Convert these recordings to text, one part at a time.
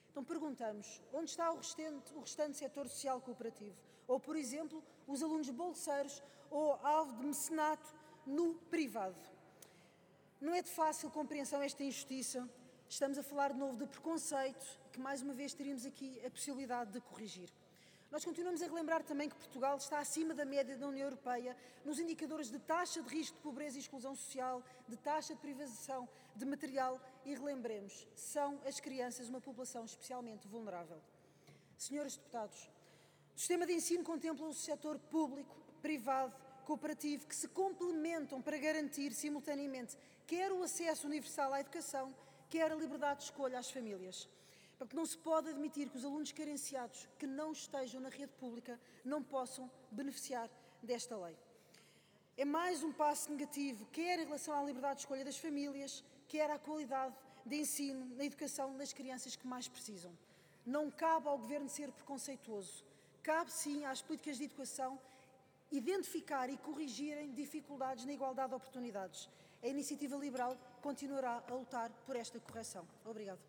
Então perguntamos, onde está o restante setor social cooperativo? Ou, por exemplo, os alunos bolseiros ou alvo de mecenato no privado? Não é de fácil compreensão esta injustiça. Estamos a falar de novo de preconceito, que mais uma vez teríamos aqui a possibilidade de corrigir. Nós continuamos a relembrar também que Portugal está acima da média da União Europeia nos indicadores de taxa de risco de pobreza e exclusão social, de taxa de privação de material e, relembremos, são as crianças uma população especialmente vulnerável. Senhores deputados, o sistema de ensino contempla o setor público, privado, cooperativo, que se complementam para garantir simultaneamente quer o acesso universal à educação, quer a liberdade de escolha às famílias. Porque não se pode admitir que os alunos carenciados que não estejam na rede pública não possam beneficiar desta lei. É mais um passo negativo, quer em relação à liberdade de escolha das famílias, quer à qualidade de ensino na educação das crianças que mais precisam. Não cabe ao Governo ser preconceituoso. Cabe sim às políticas de educação identificar e corrigirem dificuldades na igualdade de oportunidades. A Iniciativa Liberal continuará a lutar por esta correção. Obrigada.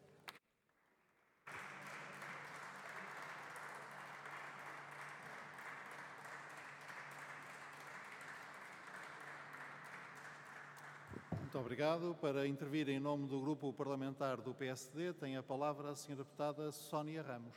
Muito obrigado. Para intervir em nome do Grupo Parlamentar do PSD, tem a palavra a Sra. Deputada Sónia Ramos.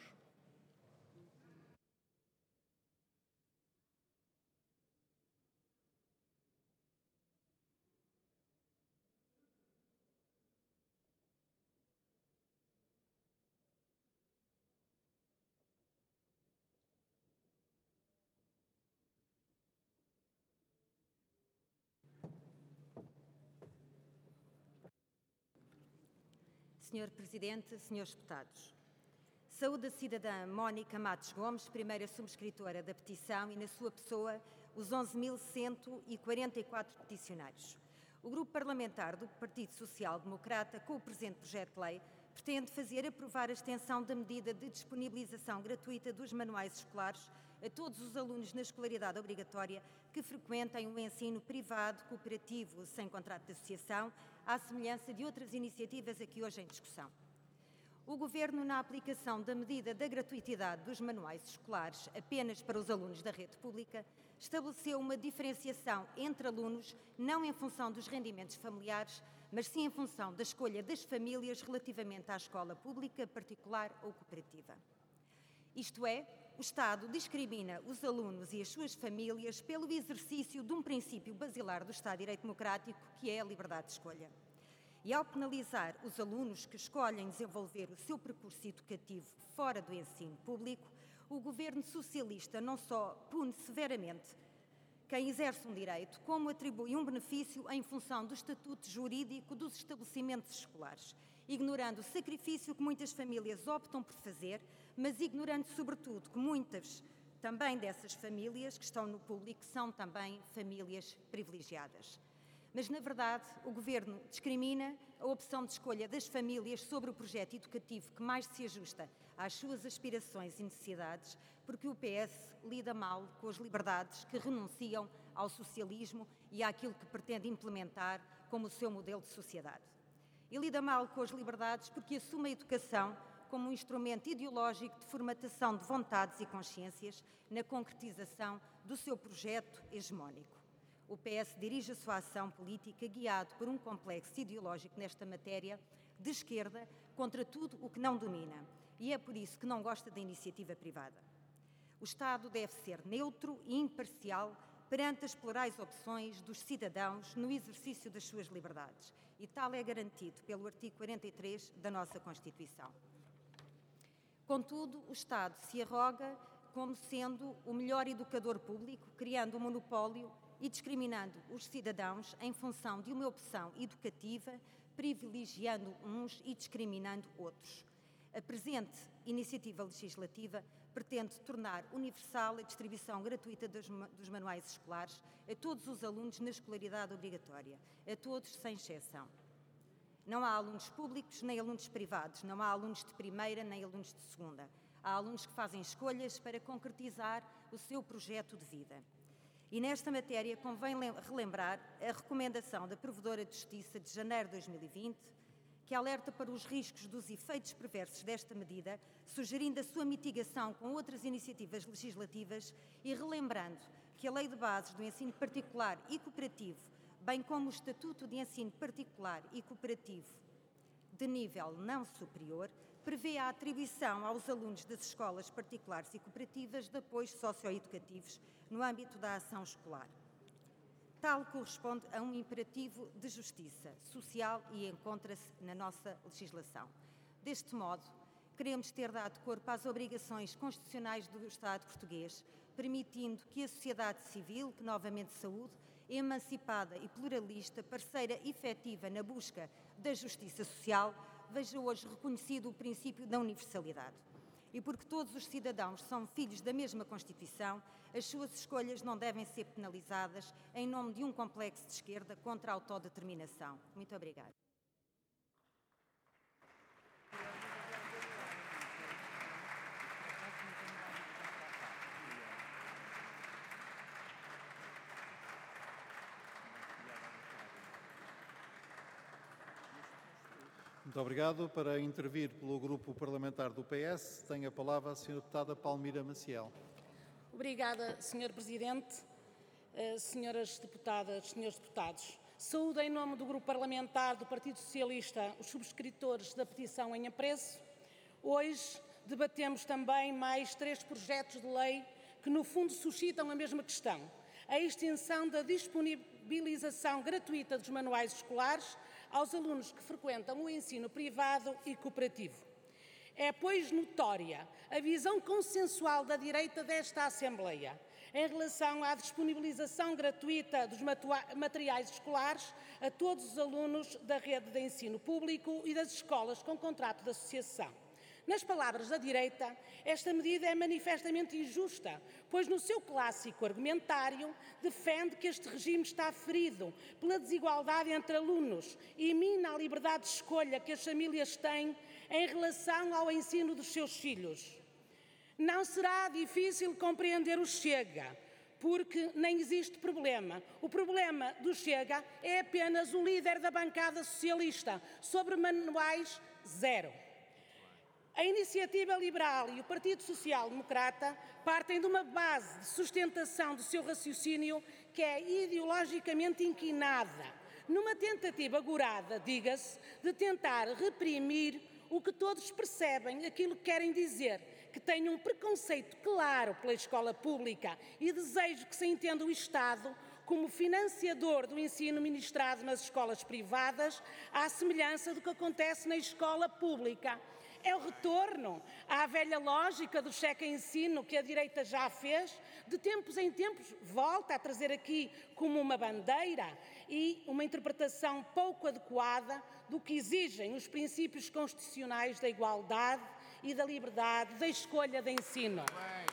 Senhor Presidente, senhores deputados, saúde a cidadã Mónica Matos Gomes, primeira subscritora da petição, e na sua pessoa os 11.144 peticionários. O Grupo Parlamentar do Partido Social Democrata, com o presente projeto de lei, pretende fazer aprovar a extensão da medida de disponibilização gratuita dos manuais escolares a todos os alunos na escolaridade obrigatória que frequentem o ensino privado, cooperativo, sem contrato de associação, à semelhança de outras iniciativas aqui hoje em discussão. O Governo, na aplicação da medida da gratuitidade dos manuais escolares apenas para os alunos da rede pública, estabeleceu uma diferenciação entre alunos não em função dos rendimentos familiares, mas sim em função da escolha das famílias relativamente à escola pública, particular ou cooperativa. Isto é, o Estado discrimina os alunos e as suas famílias pelo exercício de um princípio basilar do Estado de Direito Democrático, que é a liberdade de escolha. E ao penalizar os alunos que escolhem desenvolver o seu percurso educativo fora do ensino público, o Governo socialista não só pune severamente quem exerce um direito, como atribui um benefício em função do estatuto jurídico dos estabelecimentos escolares, ignorando o sacrifício que muitas famílias optam por fazer, mas ignorando sobretudo que muitas também dessas famílias que estão no público são também famílias privilegiadas. Mas, na verdade, o Governo discrimina a opção de escolha das famílias sobre o projeto educativo que mais se ajusta às suas aspirações e necessidades, porque o PS lida mal com as liberdades que renunciam ao socialismo e àquilo que pretende implementar como o seu modelo de sociedade. E lida mal com as liberdades porque assume a educação como um instrumento ideológico de formatação de vontades e consciências na concretização do seu projeto hegemónico. O PS dirige a sua ação política guiado por um complexo ideológico nesta matéria de esquerda contra tudo o que não domina, e é por isso que não gosta da iniciativa privada. O Estado deve ser neutro e imparcial perante as plurais opções dos cidadãos no exercício das suas liberdades, e tal é garantido pelo artigo 43 da nossa Constituição. Contudo, o Estado se arroga como sendo o melhor educador público, criando um monopólio e discriminando os cidadãos em função de uma opção educativa, privilegiando uns e discriminando outros. A presente iniciativa legislativa pretende tornar universal a distribuição gratuita dos manuais escolares a todos os alunos na escolaridade obrigatória, a todos sem exceção. Não há alunos públicos nem alunos privados, não há alunos de primeira nem alunos de segunda. Há alunos que fazem escolhas para concretizar o seu projeto de vida. E nesta matéria convém relembrar a recomendação da Provedora de Justiça de janeiro de 2020, que alerta para os riscos dos efeitos perversos desta medida, sugerindo a sua mitigação com outras iniciativas legislativas e relembrando que a Lei de Bases do Ensino Particular e Cooperativo, bem como o Estatuto de Ensino Particular e Cooperativo de nível não superior, prevê a atribuição aos alunos das escolas particulares e cooperativas de apoios socioeducativos no âmbito da ação escolar. Tal corresponde a um imperativo de justiça social e encontra-se na nossa legislação. Deste modo, queremos ter dado corpo às obrigações constitucionais do Estado português, permitindo que a sociedade civil, que novamente saúde, emancipada e pluralista, parceira efetiva na busca da justiça social, veja hoje reconhecido o princípio da universalidade. E porque todos os cidadãos são filhos da mesma Constituição, as suas escolhas não devem ser penalizadas em nome de um complexo de esquerda contra a autodeterminação. Muito obrigada. Muito obrigado. Para intervir pelo Grupo Parlamentar do PS, tem a palavra a Sra. Deputada Palmira Maciel. Obrigada, Sr. Presidente, senhoras deputadas, senhores deputados. Saúdo em nome do Grupo Parlamentar do Partido Socialista os subscritores da petição em apreço. Hoje debatemos também mais 3 projetos de lei que, no fundo, suscitam a mesma questão: a extensão da disponibilização gratuita dos manuais escolares aos alunos que frequentam o ensino privado e cooperativo. É, pois, notória a visão consensual da direita desta Assembleia em relação à disponibilização gratuita dos materiais escolares a todos os alunos da rede de ensino público e das escolas com contrato de associação. Nas palavras da direita, esta medida é manifestamente injusta, pois no seu clássico argumentário defende que este regime está ferido pela desigualdade entre alunos e mina a liberdade de escolha que as famílias têm em relação ao ensino dos seus filhos. Não será difícil compreender o Chega, porque nem existe problema. O problema do Chega é apenas o líder da bancada socialista. Sobre manuais, zero. A Iniciativa Liberal e o Partido Social Democrata partem de uma base de sustentação do seu raciocínio que é ideologicamente inquinada, numa tentativa gorada, diga-se, de tentar reprimir o que todos percebem, aquilo que querem dizer, que têm um preconceito claro pela escola pública e desejo que se entenda o Estado como financiador do ensino ministrado nas escolas privadas, à semelhança do que acontece na escola pública. É o retorno à velha lógica do cheque-ensino que a direita já fez, de tempos em tempos volta a trazer aqui como uma bandeira e uma interpretação pouco adequada do que exigem os princípios constitucionais da igualdade e da liberdade da escolha de ensino.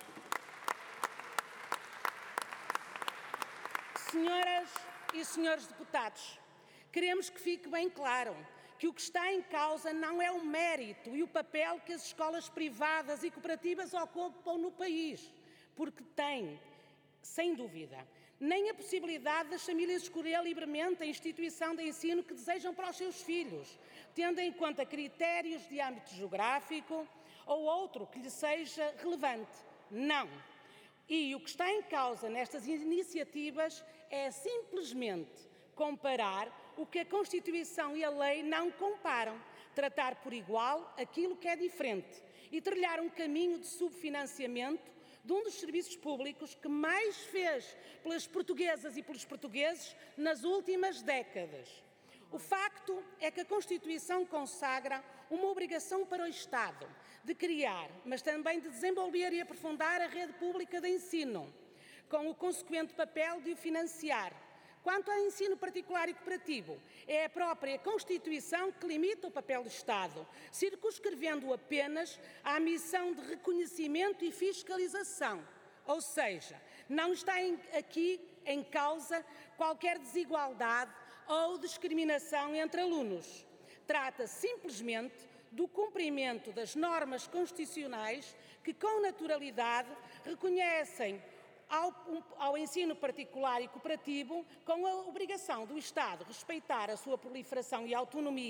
Senhoras e senhores deputados, queremos que fique bem claro que o que está em causa não é o mérito e o papel que as escolas privadas e cooperativas ocupam no país, porque têm, sem dúvida, nem a possibilidade das famílias escolher livremente a instituição de ensino que desejam para os seus filhos, tendo em conta critérios de âmbito geográfico ou outro que lhe seja relevante. Não. E o que está em causa nestas iniciativas é simplesmente comparar o que a Constituição e a lei não comparam, tratar por igual aquilo que é diferente e trilhar um caminho de subfinanciamento de um dos serviços públicos que mais fez pelas portuguesas e pelos portugueses nas últimas décadas. O facto é que a Constituição consagra uma obrigação para o Estado de criar, mas também de desenvolver e aprofundar a rede pública de ensino, com o consequente papel de o financiar. Quanto ao ensino particular e cooperativo, é a própria Constituição que limita o papel do Estado, circunscrevendo-o apenas à missão de reconhecimento e fiscalização. Ou seja, não está aqui em causa qualquer desigualdade ou discriminação entre alunos. Trata-se simplesmente do cumprimento das normas constitucionais que, com naturalidade, reconhecem ao ensino particular e cooperativo com a obrigação do Estado respeitar a sua proliferação e autonomia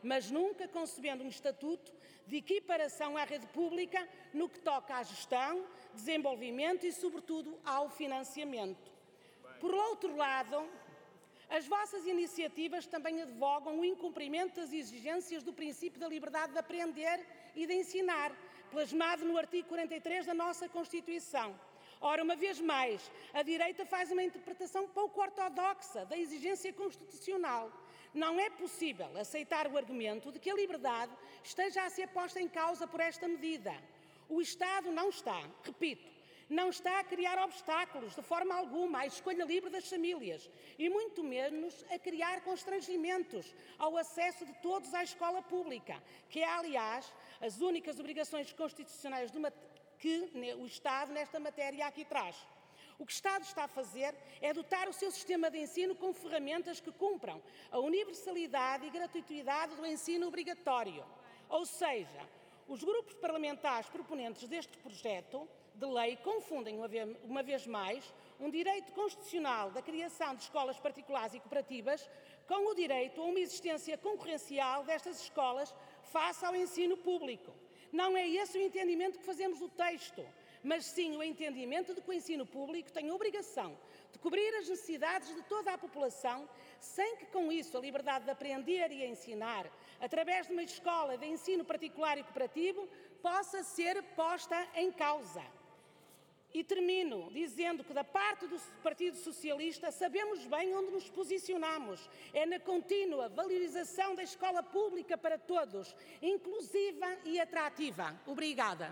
mas nunca concebendo um estatuto de equiparação à rede pública no que toca à gestão, desenvolvimento e, sobretudo, ao financiamento. Por outro lado, as vossas iniciativas também advogam o incumprimento das exigências do princípio da liberdade de aprender e de ensinar, plasmado no artigo 43 da nossa Constituição. Ora, uma vez mais, a direita faz uma interpretação pouco ortodoxa da exigência constitucional. Não é possível aceitar o argumento de que a liberdade esteja a ser posta em causa por esta medida. O Estado não está, repito, não está a criar obstáculos de forma alguma à escolha livre das famílias e muito menos a criar constrangimentos ao acesso de todos à escola pública, que é, aliás, as únicas obrigações constitucionais que o Estado nesta matéria aqui traz. O que o Estado está a fazer é dotar o seu sistema de ensino com ferramentas que cumpram a universalidade e gratuitidade do ensino obrigatório. Ou seja, os grupos parlamentares proponentes deste projeto de lei confundem, uma vez mais, um direito constitucional da criação de escolas particulares e cooperativas com o direito a uma existência concorrencial destas escolas face ao ensino público. Não é esse o entendimento que fazemos do texto, mas sim o entendimento de que o ensino público tem a obrigação de cobrir as necessidades de toda a população, sem que com isso a liberdade de aprender e ensinar, através de uma escola de ensino particular e cooperativo, possa ser posta em causa. E termino dizendo que, da parte do Partido Socialista, sabemos bem onde nos posicionamos. É na contínua valorização da escola pública para todos, inclusiva e atrativa. Obrigada.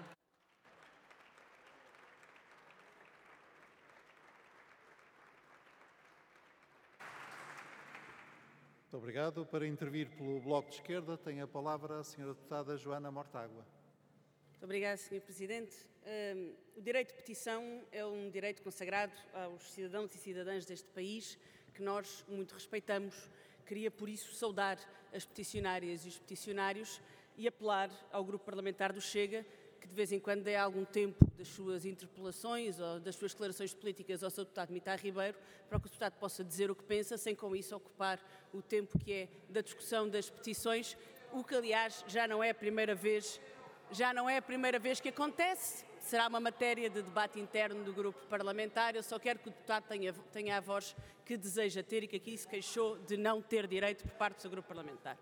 Muito obrigado. Para intervir pelo Bloco de Esquerda, tem a palavra a Sra. Deputada Joana Mortágua. Muito obrigada, Sr. Presidente. O direito de petição é um direito consagrado aos cidadãos e cidadãs deste país, que nós muito respeitamos. Queria, por isso, saudar as peticionárias e os peticionários e apelar ao Grupo Parlamentar do Chega, que de vez em quando dê algum tempo das suas interpelações ou das suas declarações políticas ao Sr. Deputado Mita Ribeiro, para que o Deputado possa dizer o que pensa, sem com isso ocupar o tempo que é da discussão das petições, o que, aliás, já não é a primeira vez que acontece. Será uma matéria de debate interno do grupo parlamentar. Eu só quero que o deputado tenha a voz que deseja ter e que aqui se queixou de não ter direito por parte do seu grupo parlamentar.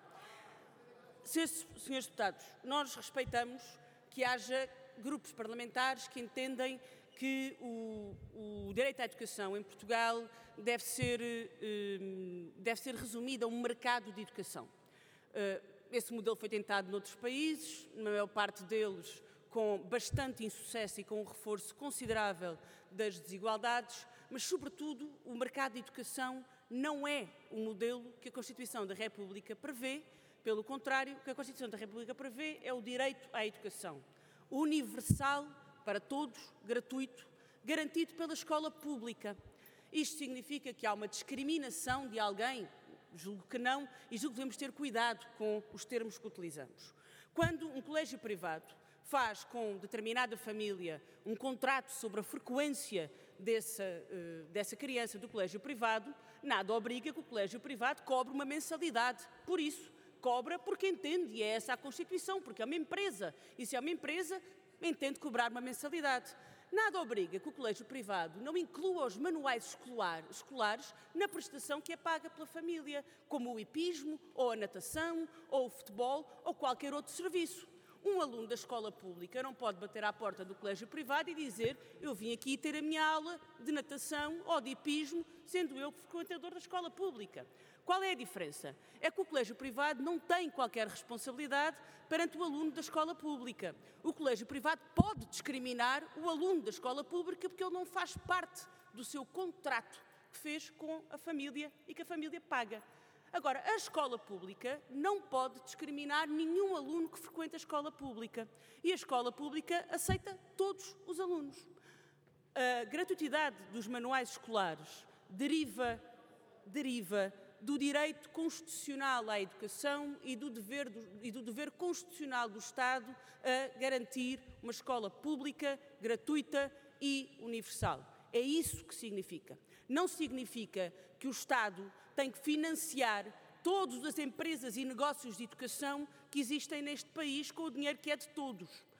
Senhores deputados, nós respeitamos que haja grupos parlamentares que entendem que o direito à educação em Portugal deve ser resumido a um mercado de educação. Esse modelo foi tentado noutros países, na maior parte deles com bastante insucesso e com um reforço considerável das desigualdades, mas, sobretudo, o mercado de educação não é o modelo que a Constituição da República prevê. Pelo contrário, o que a Constituição da República prevê é o direito à educação universal para todos, gratuito, garantido pela escola pública. Isto significa que há uma discriminação de alguém? Julgo que não, e julgo que devemos ter cuidado com os termos que utilizamos. Quando um colégio privado faz com determinada família um contrato sobre a frequência dessa criança do colégio privado, nada obriga que o colégio privado cobre uma mensalidade. Por isso, cobra porque entende, e é essa a Constituição, porque é uma empresa, e se é uma empresa, entende cobrar uma mensalidade. Nada obriga que o colégio privado não inclua os manuais escolares na prestação que é paga pela família, como o hipismo, ou a natação, ou o futebol, ou qualquer outro serviço. Um aluno da escola pública não pode bater à porta do colégio privado e dizer: eu vim aqui ter a minha aula de natação ou de hipismo, sendo eu frequentador da escola pública. Qual é a diferença? É que o colégio privado não tem qualquer responsabilidade perante o aluno da escola pública. O colégio privado pode discriminar o aluno da escola pública porque ele não faz parte do seu contrato que fez com a família e que a família paga. Agora, a escola pública não pode discriminar nenhum aluno que frequenta a escola pública. E a escola pública aceita todos os alunos. A gratuitidade dos manuais escolares deriva do direito constitucional à educação e do dever constitucional do Estado a garantir uma escola pública, gratuita e universal. É isso que significa. Não significa que o Estado tem que financiar todas as empresas e negócios de educação que existem neste país com o dinheiro que é de todos.